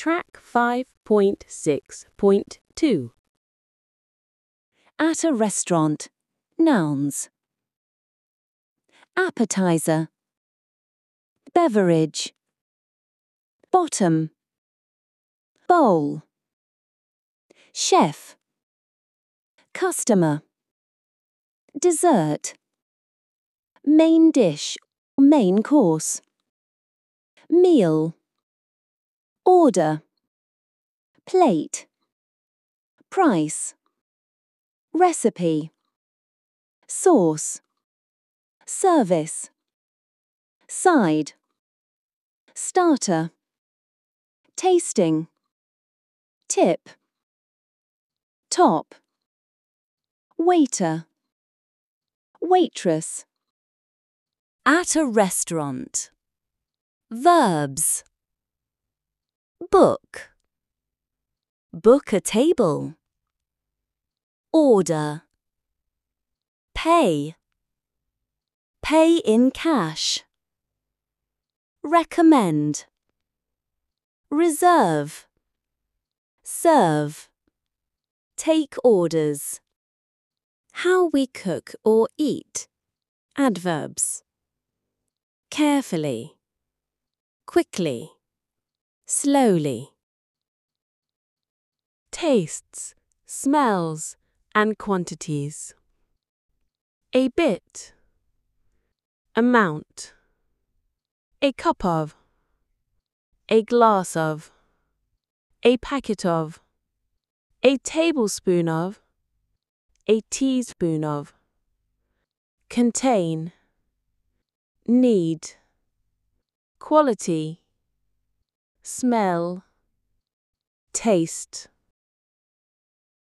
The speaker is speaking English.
Track 5.6.2. At a restaurant. Nouns. Appetizer. Beverage. Bottom. Bowl. Chef. Customer. Dessert. Main dish, main course. Meal. Order. Plate. Price. Recipe. Sauce. Service. Side. Starter. Tasting. Tip. Top. Waiter. Waitress. At a restaurant. Verbs. Book. Book a table. Order. Pay. Pay in cash. Recommend. Reserve. Serve. Take orders. How we cook or eat. Adverbs. Carefully. Quickly. Slowly. Tastes, smells, and quantities. A bit. Amount. A cup of. A glass of. A packet of. A tablespoon of. A teaspoon of. Contain. Need. Quality. Smell. Taste.